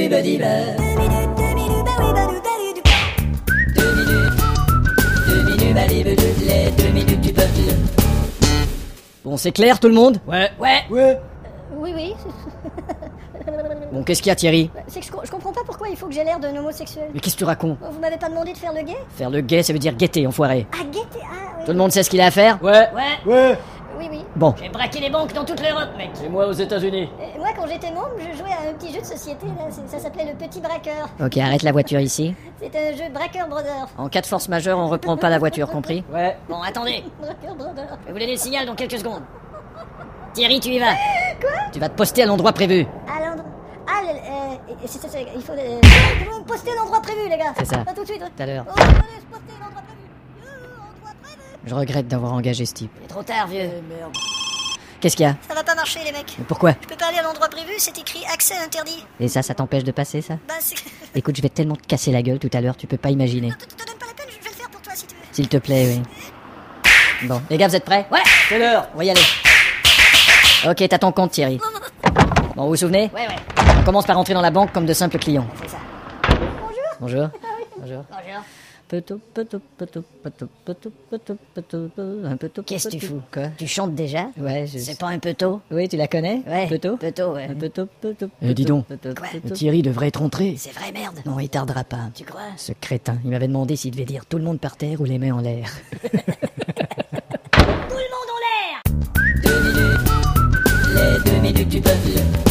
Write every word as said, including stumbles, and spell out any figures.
minutes, deux minutes, deux minutes, bah oui, bah oui, bah oui, deux minutes, deux minutes, bah les les deux minutes du peuple. Bon, c'est clair tout le monde? Ouais. Ouais. Ouais. Oui, oui. Bon, qu'est-ce qu'il y a, Thierry? C'est que je, je comprends pas pourquoi il faut que j'ai l'air d'un homosexuel. Mais qu'est-ce que tu racontes? Vous m'avez pas demandé de faire le gay? Faire le gay, ça veut dire guetter, enfoiré. Ah, guetter, ah oui. Tout le monde sait ce qu'il a à faire? Ouais. Ouais. Ouais. Oui, oui. Bon. J'ai braqué les banques dans toute l'Europe, mec. Et moi aux États-Unis. Euh, moi, quand j'étais môme, je jouais à un petit jeu de société, là. c'est- Ça s'appelait le Petit Braqueur. Ok, arrête la voiture ici. C'est un jeu Braqueur Brother. En cas de force majeure, on reprend pas la voiture, compris? Ouais. Bon, attendez. Braqueur Brother. Je vais vous donner le signal dans quelques secondes. Thierry, tu y vas. Tu vas te poster à l'endroit prévu. À l'endroit. Ah, le- euh, c'est- c'est- c'est- il faut. Euh, il faut me poster à l'endroit prévu, les gars. C'est ça. Pas tout de suite. Tout à l'heure. Oh, allez, se poster à l'endroit prévu. Euh, endroit prévu. Je regrette d'avoir engagé ce type. Il est trop tard, vieux. Merde. Qu'est-ce qu'il y a? Ça va pas marcher, les mecs. Mais pourquoi? Je peux pas aller à l'endroit prévu, c'est écrit accès interdit. Et ça, ça t'empêche de passer, ça? Bah, c'est. Écoute, je vais tellement te casser la gueule tout à l'heure, tu peux pas imaginer. Te, te donne pas la peine, je vais le faire pour toi si tu veux. S'il te plaît, oui. Bon, les gars, vous êtes prêts? Ouais. C'est l'heure, on va y aller. Ok, t'as ton compte, Thierry. Bon, vous vous souvenez? Ouais, ouais. On commence par rentrer dans la banque comme de simples clients. C'est ça. Bonjour. Bonjour. Bonjour. Peto, peto, peto, peto, peto, peto, peto, un peto. Qu'est-ce que tu peto. fous? Quoi? Tu chantes déjà? Ouais, je... C'est pas un peu tôt? Oui, tu la connais? Ouais. Peto? Peto, ouais. Un peto, peto, Eh, dis donc. peto, Quoi peto. Thierry devrait être entré. C'est vrai, merde. Non, il tardera pas. Tu crois? Ce crétin, il m'avait demandé s'il devait dire tout le monde par terre ou les mains en l'air. Tout le monde en l'air! Deux minutes. Les deux minutes du peuple.